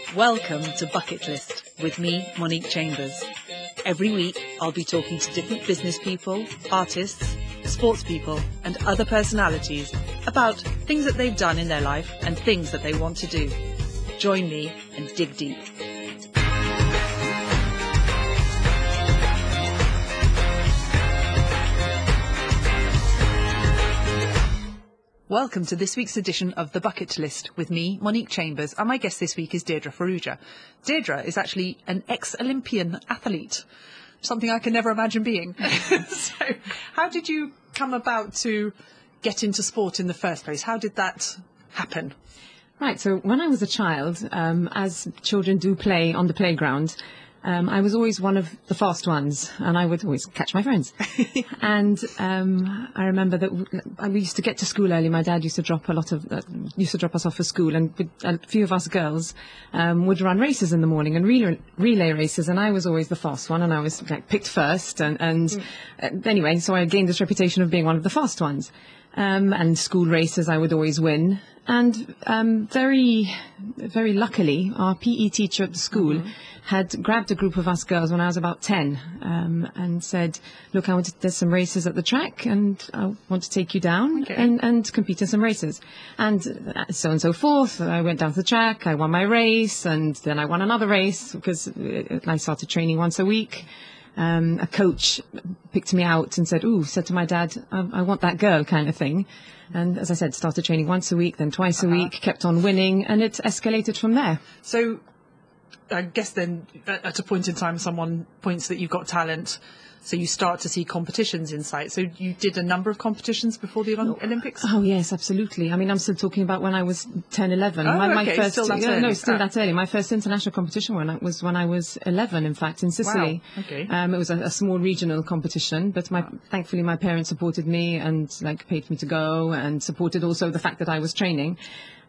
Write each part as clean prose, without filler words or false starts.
Welcome to Bucket List with me, Monique Chambers. Every week, I'll be talking to different business people, artists, sports people, and other personalities about things that they've done in their life and things that they want to do. Join me and dig deep. Welcome to this week's edition of The Bucket List with me, Monique Chambers, and my guest this week is Deirdre Farrugia. Deirdre is actually an ex-Olympian athlete, something I can never imagine being. So how did you come about to get into sport in the first place? How did that happen? Right, so when I was a child, as children do play on the playground, I was always one of the fast ones, and I would always catch my friends. And I remember that we used to get to school early. My dad used to drop us off for school, and a few of us girls would run races in the morning and relay races. And I was always the fast one, and I was picked first. Anyway, so I gained this reputation of being one of the fast ones. And school races, I would always win. And very, very luckily, our PE teacher at the school had grabbed a group of us girls when I was about 10 and said, look, there's some races at the track and I want to take you down and compete in some races. And so on and so forth. I went down to the track, I won my race, and then I won another race because I started training once a week. A coach picked me out and said to my dad, I want that girl kind of thing. And as I said, started training once a week, then twice a week, kept on winning, and it escalated from there. So I guess then at a point in time, someone points that you've got talent. So you start to see competitions in sight. So you did a number of competitions before the Olympics? Oh, yes, absolutely. I mean, I'm still talking about when I was 10, 11. My first, still that early. No, still that early. My first international competition was when I was 11, in fact, in Sicily. Wow. Okay. It was a small regional competition, but thankfully my parents supported me and paid for me to go and supported also the fact that I was training.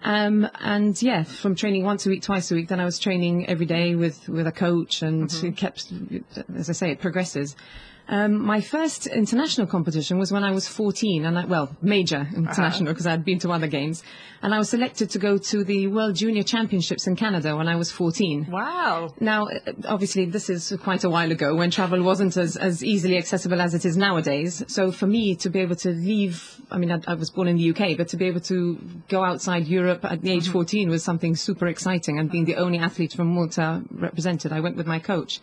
And yeah, from training once a week, twice a week, then I was training every day with a coach and it kept, as I say, it progresses. My first international competition was when I was 14, major international because I had been to other games. And I was selected to go to the World Junior Championships in Canada when I was 14. Wow. Now, obviously, this is quite a while ago when travel wasn't as easily accessible as it is nowadays. So for me to be able to leave, I was born in the UK, but to be able to go outside Europe at the age 14 was something super exciting. And being the only athlete from Malta represented, I went with my coach.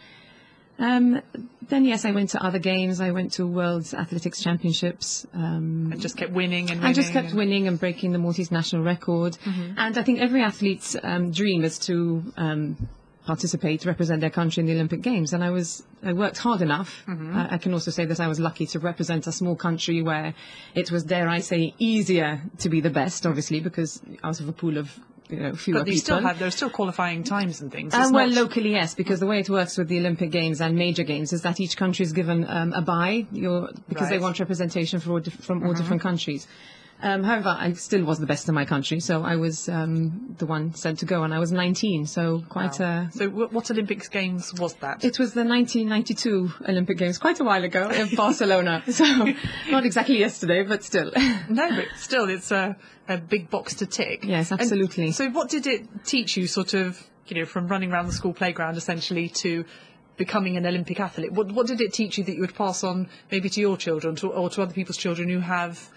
Then yes, I went to other games. I went to World Athletics Championships. And just kept winning and winning. I just kept winning and breaking the Maltese national record. And I think every athlete's dream is to represent their country in the Olympic Games. And I worked hard enough. I can also say that I was lucky to represent a small country where it was, dare I say, easier to be the best, obviously, because out of a pool of fewer people. But there are still qualifying times and things. Locally, yes, because the way it works with the Olympic Games and major games is that each country is given a bye because they want representation from all different countries. However, I still was the best in my country, so I was the one sent to go, and I was 19, so quite a... So what Olympics Games was that? It was the 1992 Olympic Games, quite a while ago, in Barcelona, so not exactly yesterday, but still. No, but still, it's a big box to tick. Yes, absolutely. And so what did it teach you, from running around the school playground, essentially, to becoming an Olympic athlete? What did it teach you that you would pass on maybe to your children or to other people's children who have...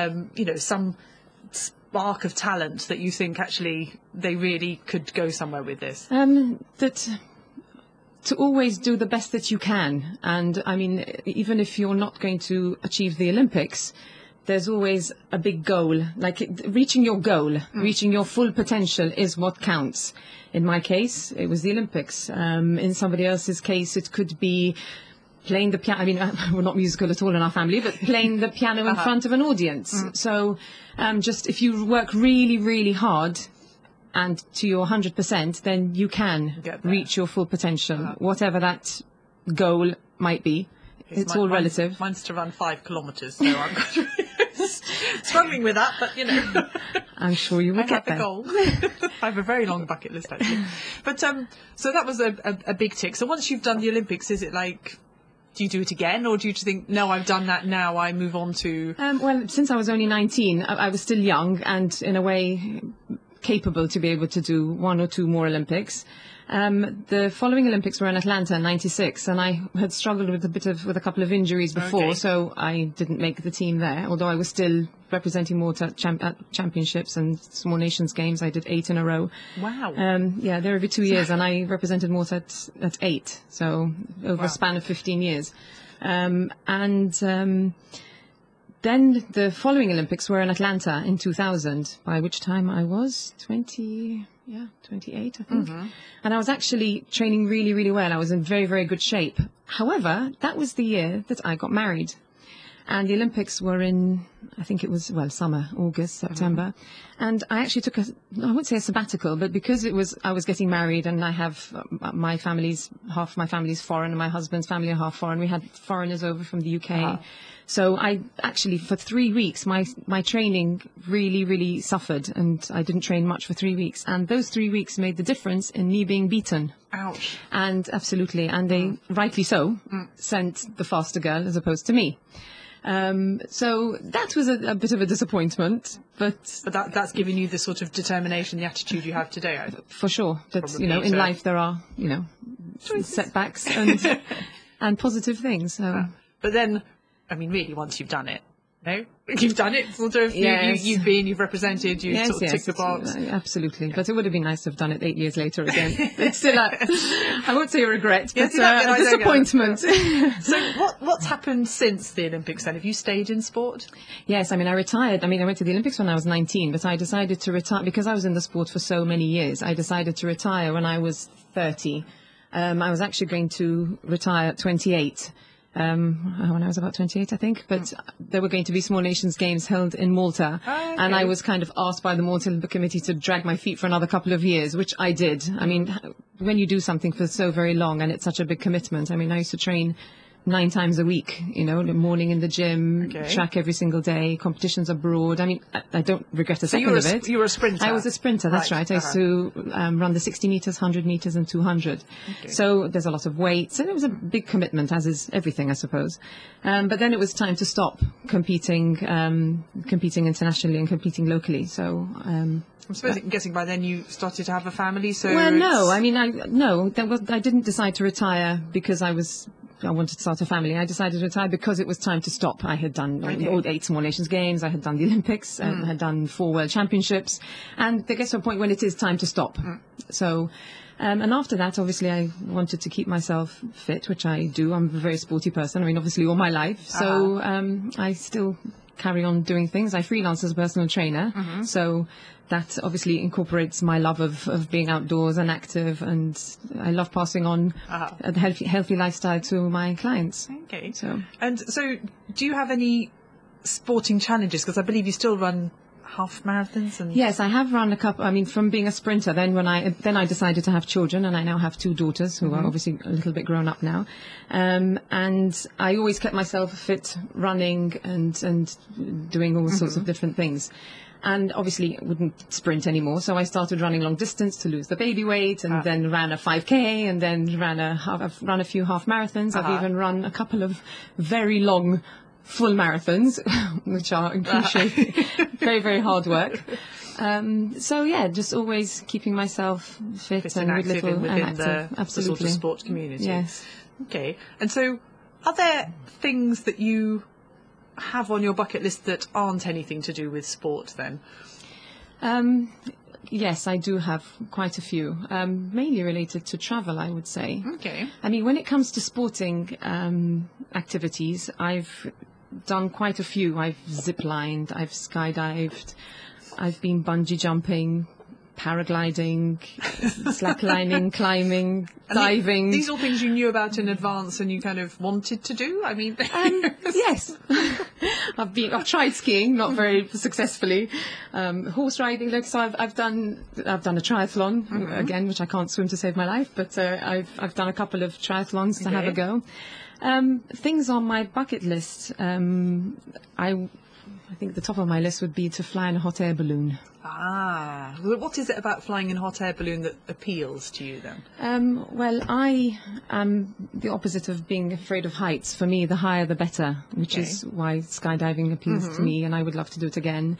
some spark of talent that you think actually they really could go somewhere with this? That to always do the best that you can. And even if you're not going to achieve the Olympics, there's always a big goal. Reaching your goal, reaching your full potential is what counts. In my case, it was the Olympics. In somebody else's case, it could be playing the piano. We're not musical at all in our family, but playing the piano in front of an audience. So just if you work really, really hard and to your 100%, then you can reach your full potential, whatever that goal might be. It's all relative. Mine's to run 5 kilometres, so I'm struggling with that, but I'm sure you will get there. I have the goal. I have a very long bucket list, actually. But so that was a big tick. So once you've done the Olympics, is it do you do it again, or do you just think, no, I've done that, now I move on to... Well, since I was only 19, I was still young, and in a way, capable to be able to do one or two more Olympics. The following Olympics were in Atlanta in '96, and I had struggled with a couple of injuries before, so I didn't make the team there. Although I was still representing Malta at championships and Small Nations Games. I did 8 in a row. Wow. They're every 2 years, and I represented Malta at 8, so over a span of 15 years. Then the following Olympics were in Atlanta in 2000, by which time I was 28, I think. And I was actually training really, really well. I was in very, very good shape. However, that was the year that I got married. And the Olympics were in, I think it was, summer, August, September. And I actually took I wouldn't say a sabbatical, but because I was getting married and I have half my family's foreign and my husband's family are half foreign. We had foreigners over from the UK. So I actually, for 3 weeks, my training really, really suffered, and I didn't train much for 3 weeks. And those 3 weeks made the difference in me being beaten. Ouch. And absolutely, and they, rightly so, sent the faster girl as opposed to me. So that was a bit of a disappointment, but that's given you the sort of determination, the attitude you have today. For sure, that in life there are setbacks and positive things. So. But then, I mean, really, once you've done it, no, you've done it. Sort of, yes. you've represented, you've sort of ticked the box. Absolutely, but it would have been nice to have done it 8 years later again. It's still I won't say a regret, but a disappointment. So what's happened since the Olympics then? Have you stayed in sport? Yes, I mean, I retired. I mean, I went to the Olympics when I was 19, but I decided to retire because I was in the sport for so many years. I decided to retire when I was 30. I was actually going to retire at 28. When I was about 28, I think, but there were going to be Small Nations Games held in Malta, and I was kind of asked by the Malta Olympic Committee to drag my feet for another couple of years, which I did. I mean, when you do something for so very long and it's such a big commitment, I mean, I used to train 9 times a week, the morning in the gym, track every single day, competitions abroad. I mean, I don't regret a second of it. You were a sprinter? I was a sprinter, that's right. I used to run the 60 metres, 100 metres and 200. So there's a lot of weights, and it was a big commitment, as is everything, I suppose. But then it was time to stop competing internationally and competing locally. So I'm guessing by then you started to have a family. So no. I mean, I didn't decide to retire because I wanted to start a family. I decided to retire because it was time to stop. I had done all 8 Small Nations Games. I had done the Olympics. I had done 4 World Championships. And there gets to a point when it is time to stop. So, and after that, obviously, I wanted to keep myself fit, which I do. I'm a very sporty person. I mean, obviously, all my life. So I still carry on doing things. I freelance as a personal trainer. So that obviously incorporates my love of being outdoors and active, and I love passing on a healthy lifestyle to my clients. Okay. So do you have any sporting challenges? Because I believe you still run half marathons. Yes, I have run a couple. I mean, from being a sprinter, then I decided to have children, and I now have 2 daughters who are obviously a little bit grown up now. And I always kept myself fit, running and doing all sorts of different things. And obviously wouldn't sprint anymore, so I started running long distance to lose the baby weight, and then ran a 5K, and then I've run a few half marathons. I've even run a couple of very long full marathons, which are increasingly very, very hard work. So yeah, just always keeping myself fit and active within the sort of sport community. Yes. Okay. And so, are there things that you have on your bucket list that aren't anything to do with sport then? Yes, I do have quite a few, mainly related to travel, I would say. Okay. I mean, when it comes to sporting activities, I've done quite a few. I've zip-lined, I've skydived, I've been bungee jumping, paragliding, slacklining, climbing, diving. These are all things you knew about in advance and you kind of wanted to do? I mean... yes. I've tried skiing, not very successfully. Horse riding, so I've done a triathlon, again, which I can't swim to save my life, but I've done a couple of triathlons to have a go. Things on my bucket list, I think the top of my list would be to fly in a hot air balloon. Ah, well, what is it about flying in a hot air balloon that appeals to you then? Well, I am the opposite of being afraid of heights. For me, the higher the better, which is why skydiving appeals to me, and I would love to do it again.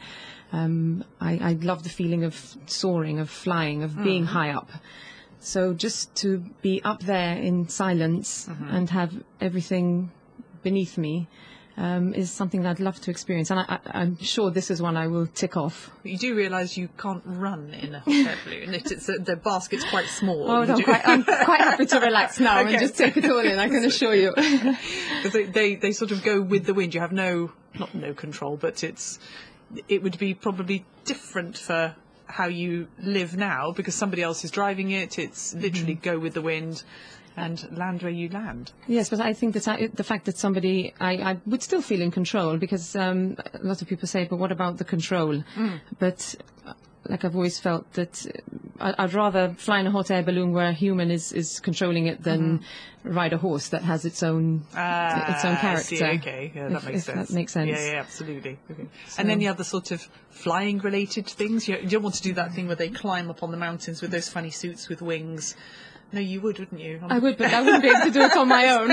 I love the feeling of soaring, of flying, of being high up. So just to be up there in silence and have everything beneath me is something I'd love to experience. And I'm sure this is one I will tick off. You do realise you can't run in a hot air balloon. The basket's quite small. Oh, no, I'm quite happy to relax now and just take it all in, I can assure you. They sort of go with the wind. You have not no control, but it would be probably different for how you live now because somebody else is driving it. It's literally go with the wind and land where you land. Yes, but I think that the fact that I would still feel in control because a lot of people say, but what about the control? But like I've always felt that I'd rather fly in a hot air balloon where a human is controlling it than ride a horse that has its own character. I see. Okay, yeah, that makes sense. That makes sense. Yeah, absolutely. Okay. So, and any other sort of flying related things? You don't want to do that thing where they climb up on the mountains with those funny suits with wings. No, you would, wouldn't you? I would, but I wouldn't be able to do it on my own.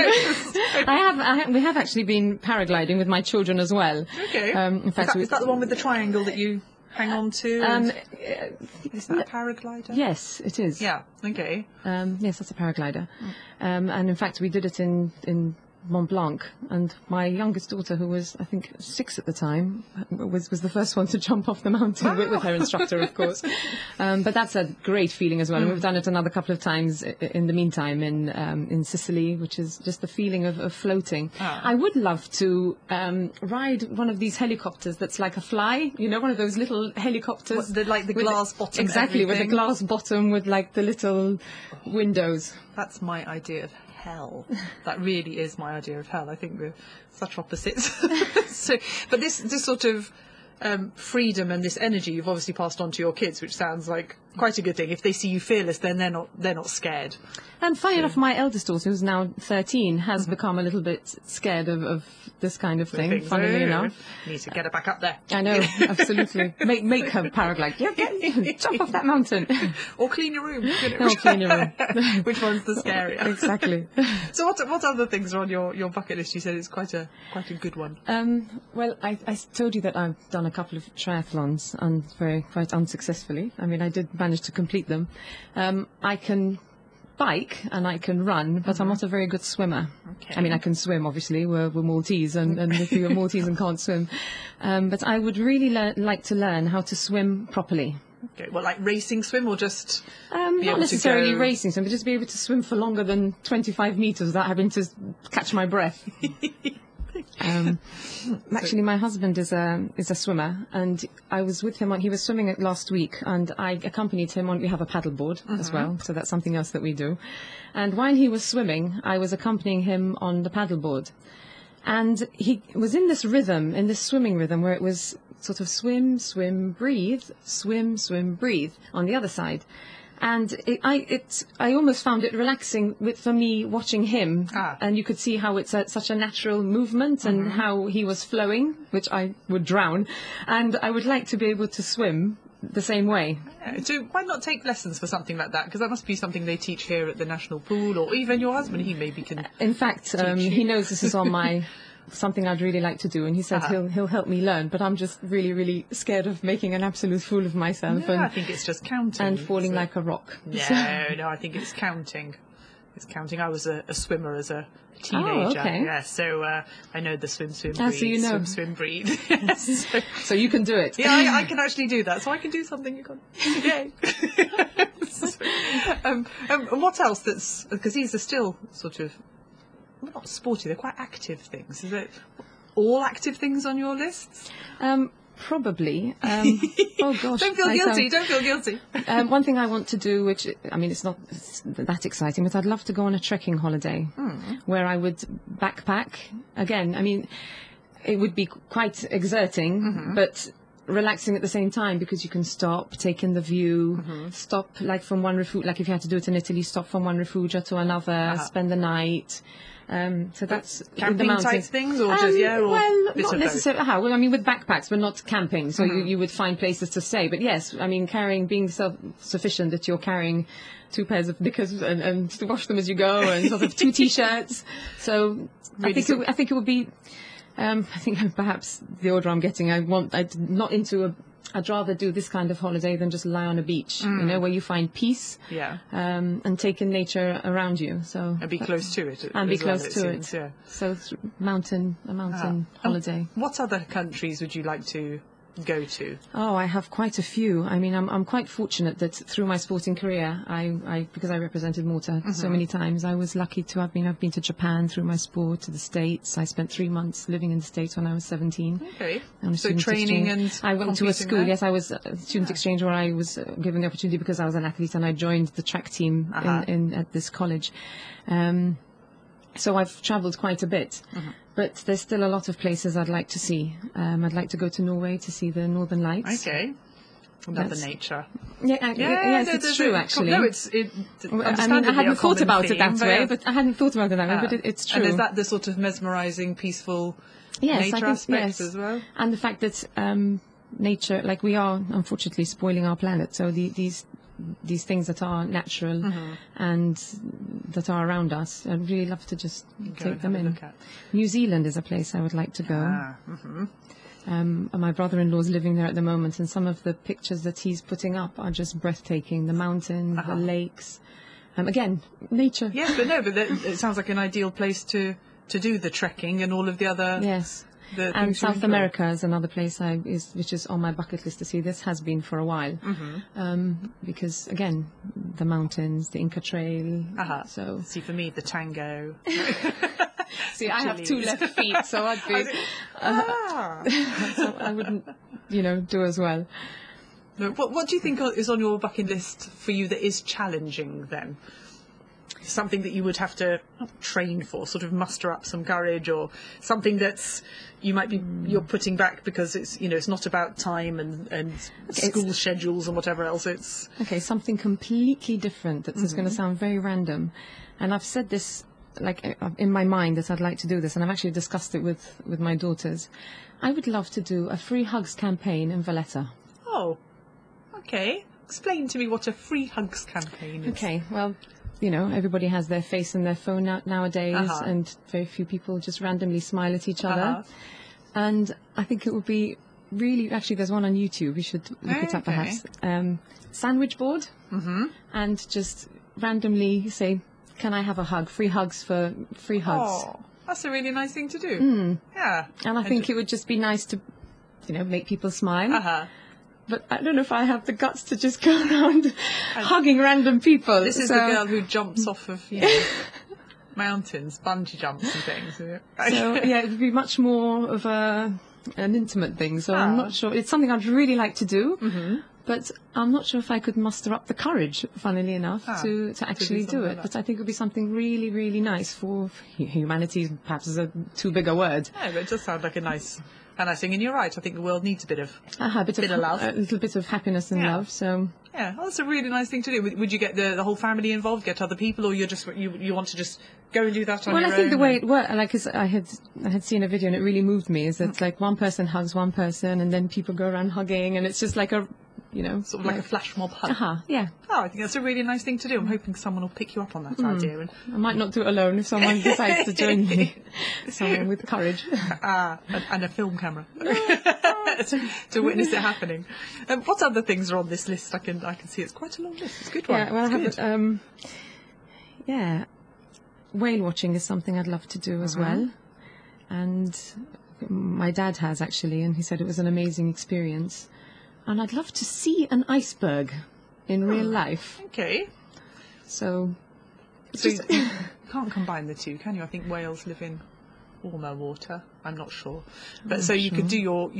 We have actually been paragliding with my children as well. Okay. In fact, is that the one with the triangle that you hang on to? Is that a paraglider? Yes, it is. Yeah. Okay. Yes, that's a paraglider. And in fact, we did it in Mont Blanc, and my youngest daughter, who was I think 6 at the time, was the first one to jump off the mountain with her instructor, of course. But that's a great feeling as well. And we've done it another couple of times in the meantime in Sicily, which is just the feeling of floating. I would love to ride one of these helicopters that's like a fly, one of those little helicopters. Like the glass bottom. Exactly, with a glass bottom with like the little windows. That's my idea of hell. That really is my idea of hell. I think we're such opposites. But this sort of freedom and this energy you've obviously passed on to your kids, which sounds like quite a good thing. If they see you fearless, then they're not scared. And funny enough, my eldest daughter, who's now 13, has become a little bit scared of this kind of thing, funnily enough. Need to get her back up there. I know, absolutely. Make her paraglide. Jump off that mountain. Or clean your room. Or clean your room. Which one's the scarier? Exactly. So what other things are on your bucket list? You said it's quite a good one. Well, I told you that I've done a couple of triathlons and quite unsuccessfully. I mean, I did manage to complete them. I can bike and I can run, but I'm not a very good swimmer. Okay. I mean, I can swim, obviously. We're Maltese, and if you're Maltese and can't swim. But I would really like to learn how to swim properly. Okay, well, like racing swim or just not necessarily racing swim, but just be able to swim for longer than 25 metres without having to catch my breath. Actually, my husband is a swimmer, and I was with him he was swimming last week, and I accompanied him we have a paddleboard as well, so that's something else that we do. And while he was swimming, I was accompanying him on the paddleboard, and he was in this swimming rhythm, where it was sort of swim, swim, breathe, swim, swim, breathe on the other side. And I almost found it relaxing for me watching him, and you could see how it's such a natural movement and how he was flowing, which I would drown, and I would like to be able to swim the same way. So why not take lessons for something like that? Because that must be something they teach here at the National Pool, or even your husband, he maybe can. In fact, he knows this is on my. Something I'd really like to do, and he said he'll help me learn, but I'm just really, really scared of making an absolute fool of myself. No, I think it's just counting. And falling like a rock. No, I think it's counting. It's counting. I was a swimmer as a teenager. Oh, okay. Yeah, so I know the swim, breathe, so you know. swim, breathe. Yes. So you can do it. Yeah, I can actually do that. So I can do something you can't. Yay. And what else because these are still sort of, well, not sporty, they're quite active things. Is it all active things on your lists? Probably. Oh gosh. Don't feel guilty. One thing I want to do, which, I mean, it's not that exciting, but I'd love to go on a trekking holiday where I would backpack. Again, I mean, it would be quite exerting, but relaxing at the same time because you can stop, take in the view, stop like from one refuge, like if you had to do it in Italy, stop from one refugia to another, spend the night. So that's in the camping type mountains. things, or just or Well, bit not of necessarily. Well, I mean, with backpacks, but not camping. So you would find places to stay. But yes, I mean, being self-sufficient, that you're carrying 2 pairs of knickers and to wash them as you go, and sort of 2 t-shirts. So Really I think it would be. I think perhaps the order I'm getting, I'd rather do this kind of holiday than just lie on a beach, where you find peace, and take in nature around you. So and be close to it. And be as well, close to seems, it. Yeah. So it's a mountain holiday. What other countries would you like to go to? Oh, I have quite a few. I mean, I'm quite fortunate that through my sporting career, because I represented Malta so many times, I was lucky to I've been to Japan through my sport, to the States. I spent 3 months living in the States when I was 17. Okay. On a So student training exchange. and I went to a competing school. there? Yes, I was a student exchange where I was given the opportunity because I was an athlete, and I joined the track team at this college. So I've travelled quite a bit, but there's still a lot of places I'd like to see. I'd like to go to Norway to see the Northern Lights. Okay. Love the nature. Yes, it's true, actually. No, I mean, I hadn't thought about it that way, but it's true. And is that the sort of mesmerising, peaceful nature aspect as well? And the fact that nature, like we are unfortunately spoiling our planet, so these things that are natural and that are around us, I'd really love to just take them in. New Zealand is a place I would like to go. My brother-in-law's living there at the moment, and some of the pictures that he's putting up are just breathtaking. The mountains, the lakes. Again, nature. Yes, but it sounds like an ideal place to do the trekking and all of the other... Yes. And South America is another place which is on my bucket list to see. This has been for a while, because again, the mountains, the Inca Trail. So see, for me, the tango. See, I have 2 left feet, so I'd be. So I wouldn't, do as well. No, what do you think is on your bucket list for you that is challenging then? Something that you would have to train for, sort of muster up some courage, or something that's you're putting back because it's not about time and school schedules and whatever else. It's something completely different that is going to sound very random, and I've said this like in my mind that I'd like to do this, and I've actually discussed it with my daughters. I would love to do a free hugs campaign in Valletta. Oh, okay. Explain to me what a free hugs campaign is. Okay, well, everybody has their face in their phone nowadays, and very few people just randomly smile at each other. And I think it would be really, actually, there's one on YouTube. You should look it up perhaps. Sandwich board, and just randomly say, "Can I have a hug? Free hugs for free hugs." Oh, that's a really nice thing to do. Yeah. And I think it would just be nice to, make people smile. But I don't know if I have the guts to just go around hugging random people. This is the girl who jumps off of mountains, bungee jumps and things. So yeah, it would be much more of an intimate thing. So I'm not sure. It's something I'd really like to do, but I'm not sure if I could muster up the courage, funnily enough, to actually do it. But I think it would be something really, really nice for humanity. Perhaps is a too big a word. Yeah, but it does sound like a nice thing. And you're right. I think the world needs a bit of bit of love, a little bit of happiness and love. So yeah, well, that's a really nice thing to do. Would you get the whole family involved? Get other people, or you want to just go and do that on your own? Well, I think the way it worked, like, 'cause I had seen a video and it really moved me. Is that like one person hugs one person, and then people go around hugging, and it's just like a sort of like a flash mob hug. Yeah. Oh, I think that's a really nice thing to do. I'm hoping someone will pick you up on that idea. And I might not do it alone if someone decides to join me. Someone with courage. And a film camera to witness it happening. What other things are on this list? I can see it's quite a long list. It's a good one. Yeah, well, I have whale watching is something I'd love to do as well. And my dad has actually, and he said it was an amazing experience. And I'd love to see an iceberg in real life. Okay. So you can't combine the two, can you? I think whales live in warmer water. I'm not sure. But so you could do your,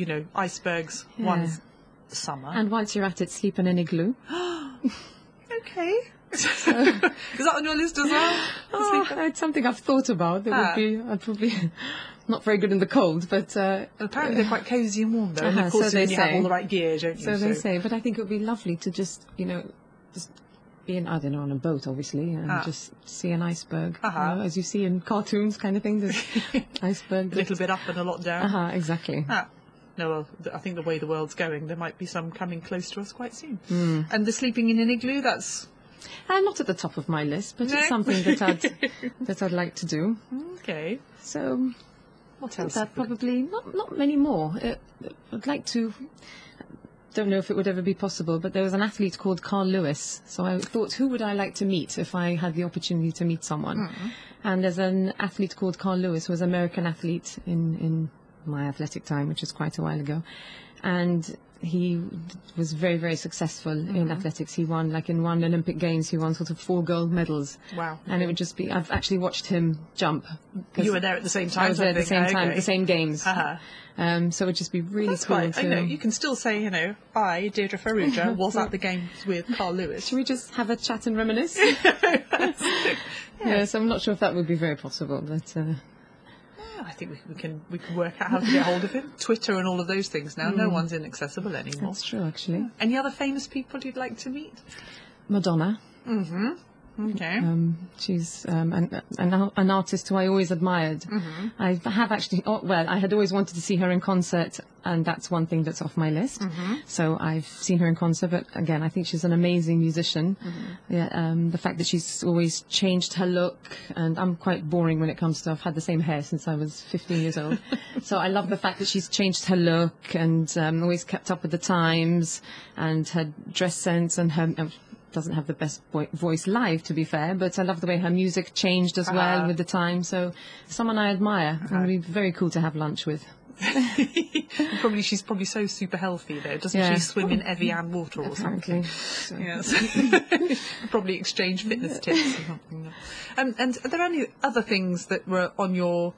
icebergs one summer. And once you're at it, sleep in an igloo. Okay. Is that on your list as well? It's something I've thought about. I'd probably not very good in the cold, but apparently they're quite cosy and warm though. And of course, so you have all the right gear, don't you? So they say. But I think it would be lovely to just be in, I don't know, on a boat, obviously, and just see an iceberg, as you see in cartoons, kind of thing. There's iceberg, a little bit up and a lot down. Exactly. No, well, I think the way the world's going, there might be some coming close to us quite soon. And the sleeping in an igloo, that's not at the top of my list, but it's something that I'd like to do. Okay. So what else? That probably not many more. I'd like to. Don't know if it would ever be possible, but there was an athlete called Carl Lewis. So I thought, who would I like to meet if I had the opportunity to meet someone? And there's an athlete called Carl Lewis, who was an American athlete in my athletic time, which was quite a while ago. And he was very, very successful in athletics. He won, in one Olympic Games, he won sort of 4 gold medals. Wow. And it would just be, I've actually watched him jump. You were there at the same time? I was there at the same time, the same games. So it would just be really cool I know, you can still say, I, Deirdre Farrugia, was at the games with Carl Lewis. Should we just have a chat and reminisce? Yes, I'm not sure if that would be very possible, but... I think we can work out how to get hold of him. Twitter and all of those things now. No one's inaccessible anymore. That's true, actually. Any other famous people you'd like to meet? Madonna. Okay. She's an artist who I always admired. I have actually, I had always wanted to see her in concert, and that's one thing that's off my list. So I've seen her in concert, but again, I think she's an amazing musician. The fact that she's always changed her look, and I'm quite boring when it comes to, I've had the same hair since I was 15 years old. So I love the fact that she's changed her look and always kept up with the times, and her dress sense, and her... doesn't have the best voice live, to be fair, but I love the way her music changed as well with the time. So someone I admire, and it would be very cool to have lunch with. She's probably so super healthy though. Doesn't she swim in Evian water or something? So. Yes. Probably exchange fitness tips or something. And are there any other things that were on your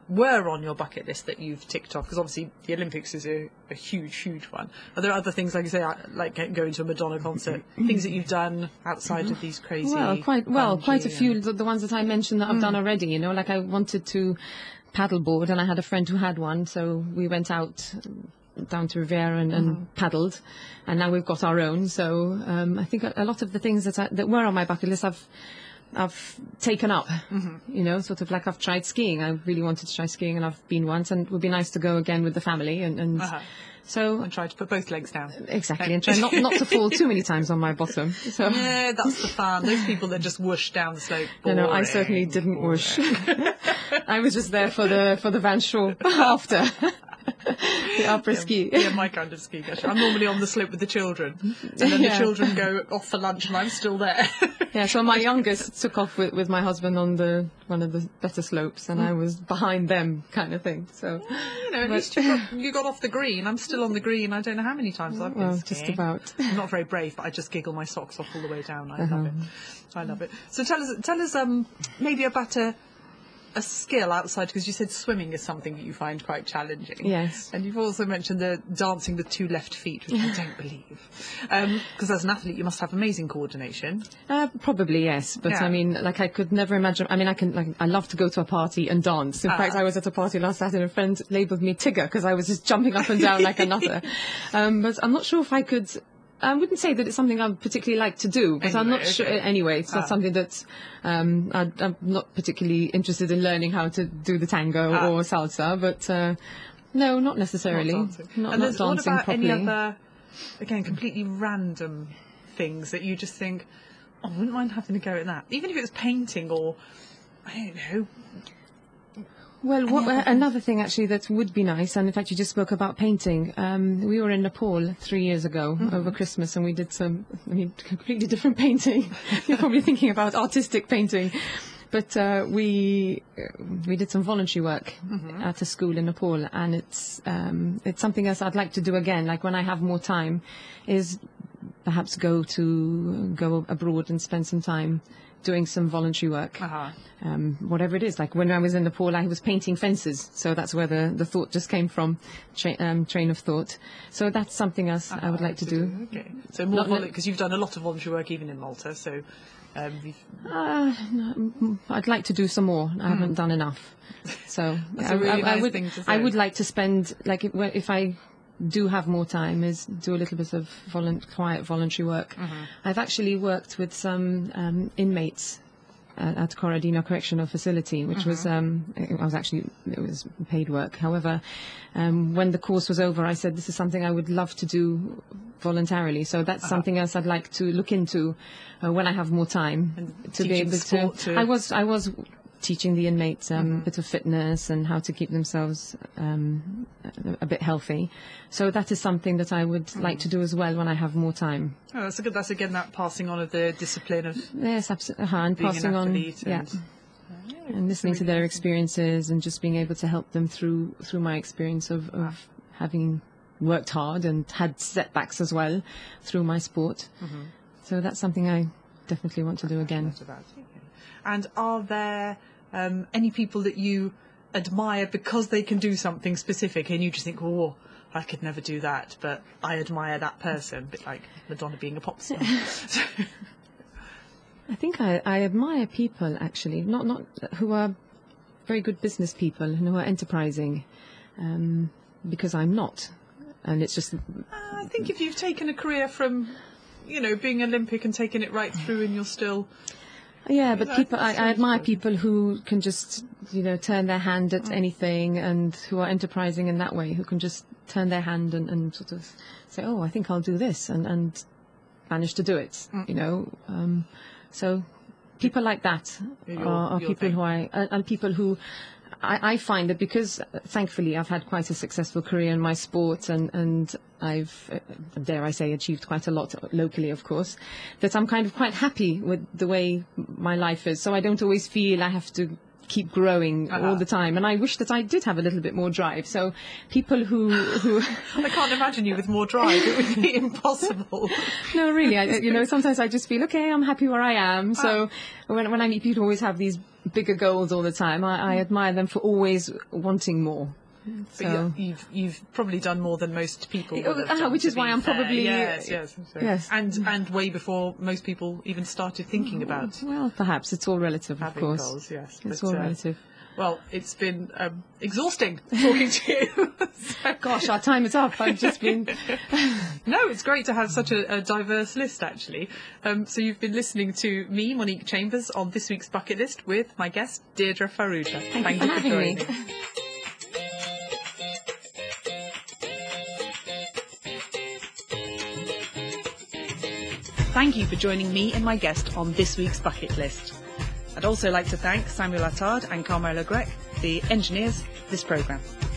bucket list that you've ticked off? Because obviously the Olympics is a huge one. Are there other things, like you say, like going to a Madonna concert, things that you've done outside of these crazy... quite a few. The ones that I mentioned that I've done already, I wanted to paddleboard, and I had a friend who had one, so we went out down to Riviera and paddled, and now we've got our own. So I think a lot of the things that were on my bucket list I've taken up, sort of like I've tried skiing. I really wanted to try skiing, and I've been once, and it would be nice to go again with the family. And try to put both legs down. Exactly, and try not to fall too many times on my bottom. So. Yeah, that's the fun. Those people that just whoosh down the slope. No, I certainly didn't whoosh. I was just there for the Van Shore after. The après ski. Yeah, my kind of ski. I'm normally on the slope with the children, and then the children go off for lunch, and I'm still there. So my youngest took off with my husband on one of the better slopes, and I was behind them, kind of thing. So at least you got off the green. I'm still on the green. I don't know how many times I've been skiing. Just about. I'm not very brave, but I just giggle my socks off all the way down. I love it. So tell us maybe about a skill outside, because you said swimming is something that you find quite challenging. Yes. And you've also mentioned the dancing with 2 left feet, which I don't believe. Because as an athlete, you must have amazing coordination. Probably, yes. But I mean, I could never imagine. I mean, I love to go to a party and dance. In fact, I was at a party last Saturday, and a friend labelled me Tigger because I was just jumping up and down like a nutter. But I'm not sure if I could. I wouldn't say that it's something I would particularly like to do, because I'm not sure. Anyway, it's not something that I'm not particularly interested in learning how to do the tango or salsa. But no, not necessarily. Not dancing what about properly. Any other, again, completely random things that you just think, I wouldn't mind having a go at that, even if it was painting or I don't know. Well, another thing actually that would be nice, and in fact you just spoke about painting. We were in Nepal 3 years ago over Christmas, and we did completely different painting. You're probably thinking about artistic painting. But we did some voluntary work at a school in Nepal, and it's something else I'd like to do again. Like when I have more time, is perhaps go abroad and spend some time doing some voluntary work, whatever it is. Like when I was in Nepal, I was painting fences, so that's where the thought just came from, train of thought. So that's something else I would like to do. Okay, so more because you've done a lot of voluntary work even in Malta. So I'd like to do some more. I haven't done enough. So That's a really nice thing to say. I would like to spend, like, if I do have more time, is do a little bit of quiet voluntary work. I've actually worked with some inmates at Corradino Correctional Facility, which was it was paid work. However, when the course was over, I said this is something I would love to do voluntarily. So that's something else I'd like to look into when I have more time, And to be able to. I was teaching the inmates a bit of fitness and how to keep themselves a bit healthy. So that is something that I would like to do as well when I have more time. Oh, that's good. That's again that passing on of the discipline of Yes, absolutely. And being passing an on, athlete and listening to their experiences and just being able to help them through my experience of having worked hard and had setbacks as well through my sport. So that's something I definitely want to do again. And are there any people that you admire because they can do something specific and you just think, oh, I could never do that, but I admire that person, a bit like Madonna being a pop star? I think I admire people, actually, not who are very good business people and who are enterprising, because I'm not. And it's just... I think if you've taken a career from, being Olympic and taken it right through and you're still... Yeah, but people, I admire people who can just, turn their hand at anything and who are enterprising in that way, who can just turn their hand and sort of say, oh, I think I'll do this and manage to do it, So people like that are people who and people who I find that because, thankfully, I've had quite a successful career in my sport and I've, dare I say, achieved quite a lot locally, of course, that I'm kind of quite happy with the way my life is. So I don't always feel I have to keep growing all the time. And I wish that I did have a little bit more drive. So people who I can't imagine you with more drive. It would be impossible. No, really. Sometimes I just feel, okay, I'm happy where I am. So when I meet people who always have these bigger goals all the time, I admire them for always wanting more. So you've probably done more than most people would have done, which is why I'm probably yes. And way before most people even started thinking about. Well, perhaps it's all relative, of course. Goals, yes, it's all relative. Well, it's been exhausting talking to you. Gosh, our time is up. I've just been... No, it's great to have such a diverse list, actually. So you've been listening to me, Monique Chambers, on this week's Bucket List with my guest, Deirdre Farrugia. Thank you for having me. Thank you for joining me and my guest on this week's Bucket List. I'd also like to thank Samuel Attard and Carmela Grech, the engineers of this programme.